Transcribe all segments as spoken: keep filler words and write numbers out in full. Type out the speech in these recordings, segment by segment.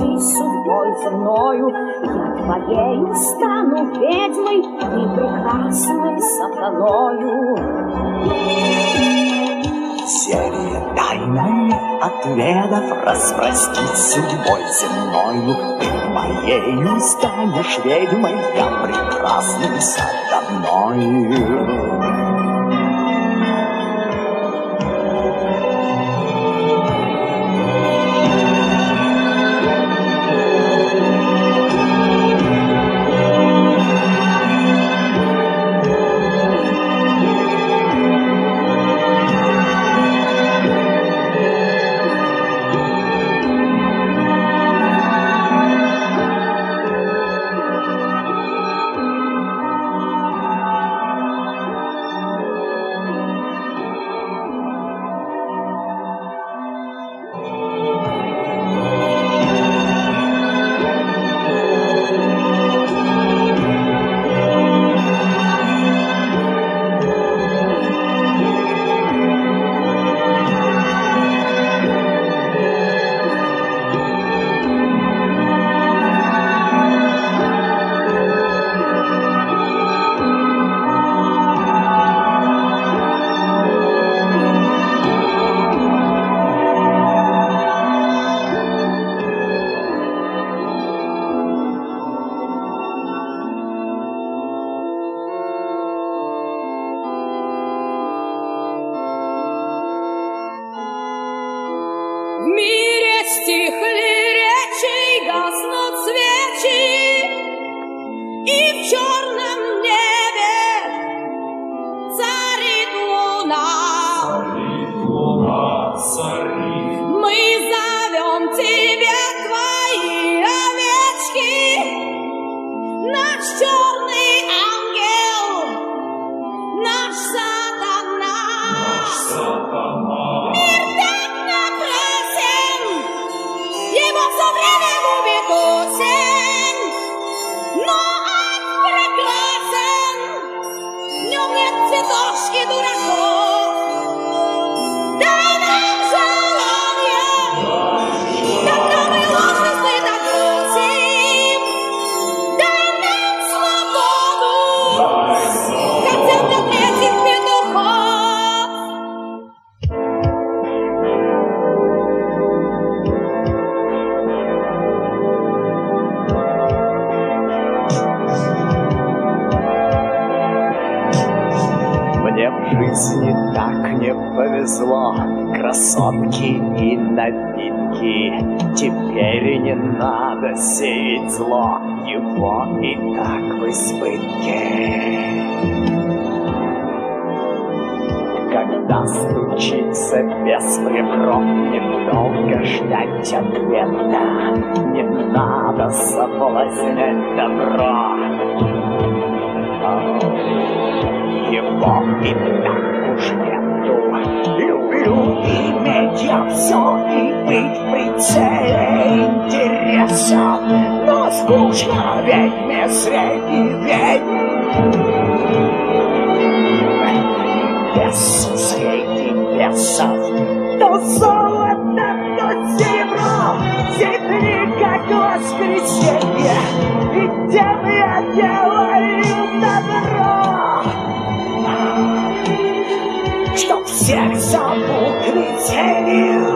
ты судьбой земною, я твоею стану ведьмой и прекрасной сатаною. Серия тайная отведов распростить судьбой земною. Ты моею станешь ведьмой, я прекрасным сатаною. В мире стихли речи, гаснут свечи, и в черном небе царит луна. Царит луна, царит. Мы зовем тебя, твои овечки, наш черный ангел, наш сатана. Наш сатана. Его все время губит осень, но он прекрасен, в нем нет цветошки дураков. Дай нам желание, когда мы ложный стыд отбросим. Дай нам свободу, хотя бы от этих петухов. Мне в жизни так не повезло, красотки и напитки. Теперь не надо сеять зло, его и так в избытке. Когда стучится беспрерок, недолго ждать ответа. Не надо соблазнять добро. Его и так уж нету. Люблю иметь я все и быть в прицеле интереса. Но скучно ведьме среди ведьм. Без среди бесов. То золото, то серебро, сидри как воскресенье. И тем я делаю добро. Чтоб всех запутали тенью,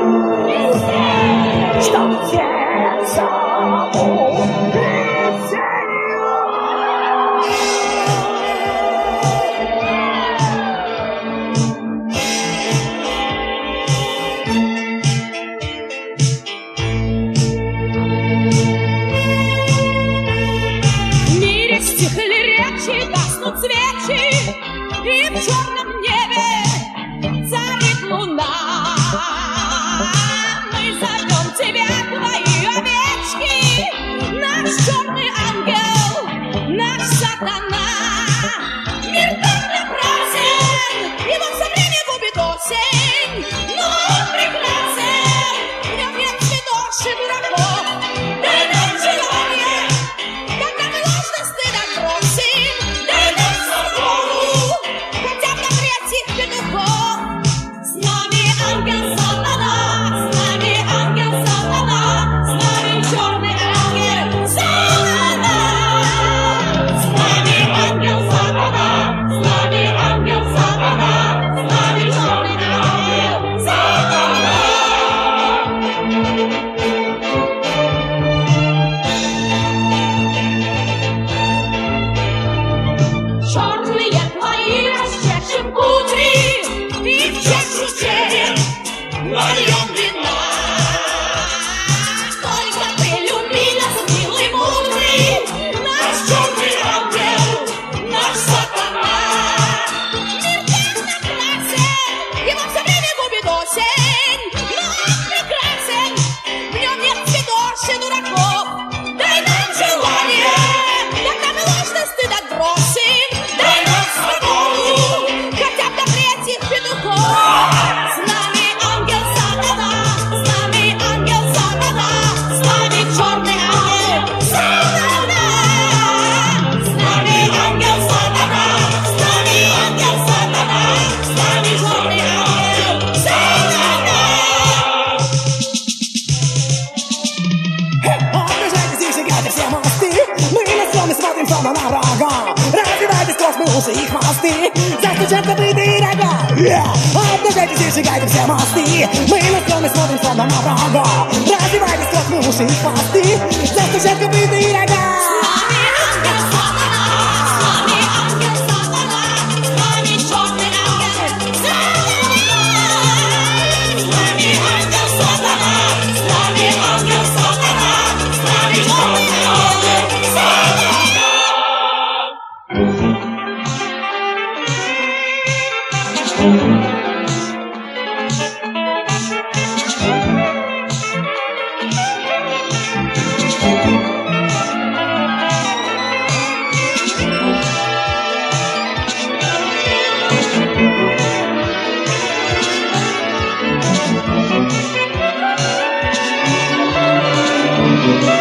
чтоб всех запутали тенью. В мире стихли речи, гаснут свечи, и в черном небе царит луна. Мы зовем тебя, твои словно на врага. Развивайте страшные уши и хвосты, застучат копыты рога. Обнажайтесь и сжигайте все мосты, мы на стрёмы смотрим словно на врага. Развивайте страшные уши и хвосты, застучат копыты рога. Thank you.